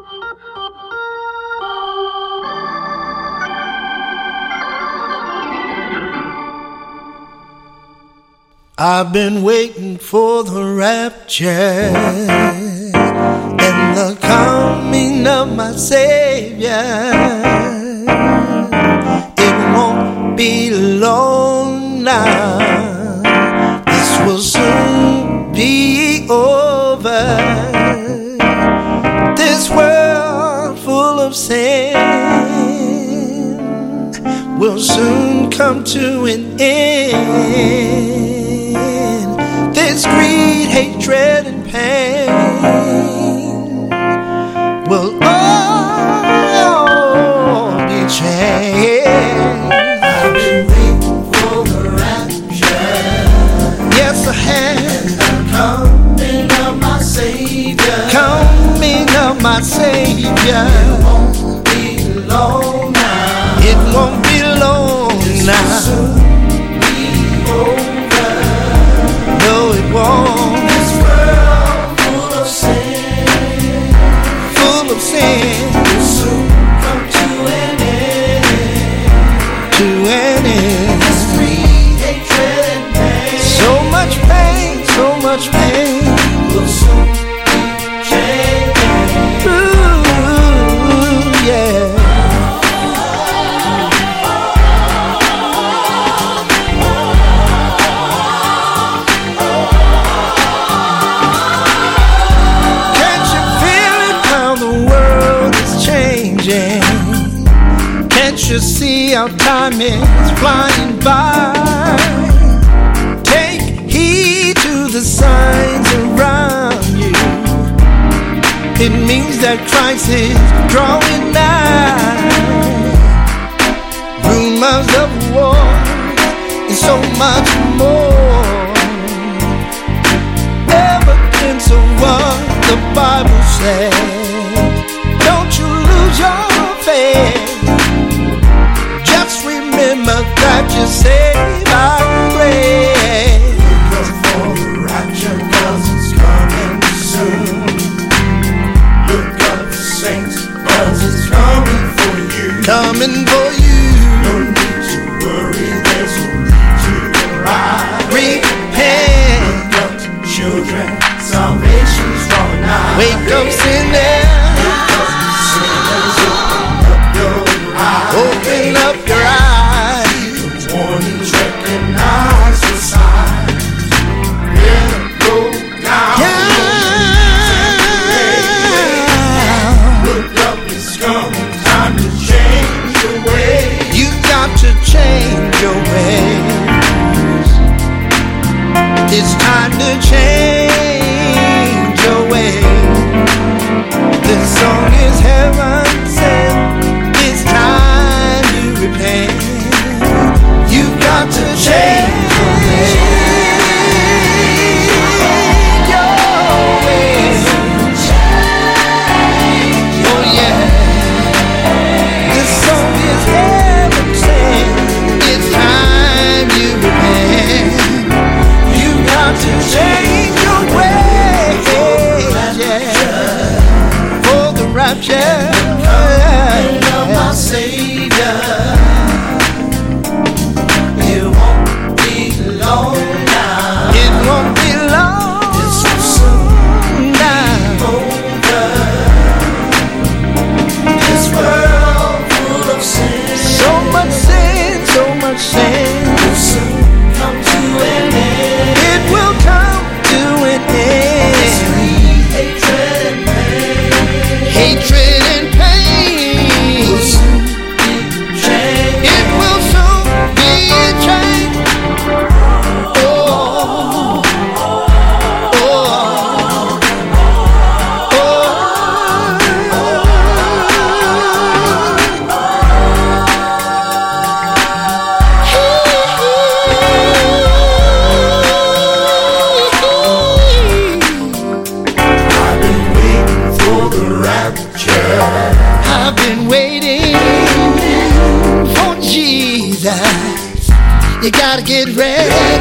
I've been waiting for the rapture and the coming of my Savior. It won't be long now. This will soon be over. This world full of sin will soon come to an end. This greed, hatred, and pain will all be changed. I've been waiting for the rapture. Yes, I have. And the coming of my Savior. Coming of my Savior. It won't be long now. It won't be long now. This will soon be over. No, it won't. This world full of sin, Full of sin. will soon come to an end. To an end. This greed, hatred, and pain. So much pain, so much pain. Will soon be changed. Ooh, yeah. Can't you feel it how the world is changing? Can't you see how time is flying by? Take heed to the signs around you. It means that Christ is drawing nigh. Rumors of war and so much more. Evidence of what the Bible says. Don't you lose your faith. Just remember that you're saved by grace. Look for the rapture, 'cause it's coming soon. Look up, saints, 'cause it's coming for you. Coming for you. No need to worry, there's no need to cry. Repent. Look up, children, salvation's drawing nigh. Wake up, sinner. Sinners, open up your eyes. Open up your eyes. Warnings, recognize the signs. Let it go now. Yeah. Look up, it's coming. Time to change your ways. You got to change your ways. It's time to change your ways. This song is heaven sent. It's time you repent. You got to change your ways. Oh yeah. This song is heaven sent. It's time you repent. You got to change your ways. Yeah. For the rapture. Coming of my Savior. It won't be long now. It won't be long. This will soon now. over. This world full of sin So much sin, so much sin. will soon come to an end. It will come to an This end. greed, hatred, and pain Hatred and pain. will soon be changed. It will soon be changed. Oh, oh, I've been waiting for the rapture. I've been waiting for Jesus. You gotta get ready.